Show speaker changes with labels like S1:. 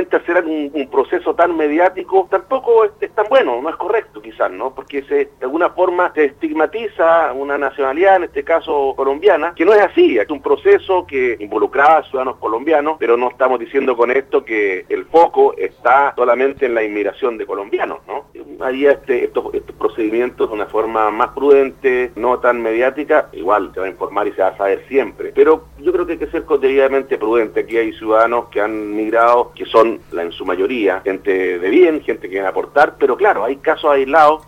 S1: obviamente hacer un proceso tan mediático tampoco es tan bueno, no es correcto quizás, ¿no? Porque de alguna forma se estigmatiza una nacionalidad, en este caso colombiana, que no es así, es un proceso que involucraba a ciudadanos colombianos, pero no estamos diciendo con esto que el foco está solamente en la inmigración de colombianos, ¿no? Haría estos procedimientos de una forma más prudente, no tan mediática, igual se va a informar y se va a saber siempre, pero yo creo que hay que ser debidamente prudente. Aquí hay ciudadanos que han migrado, que son en su mayoría gente de bien, gente que viene a aportar, pero claro, hay casos aislados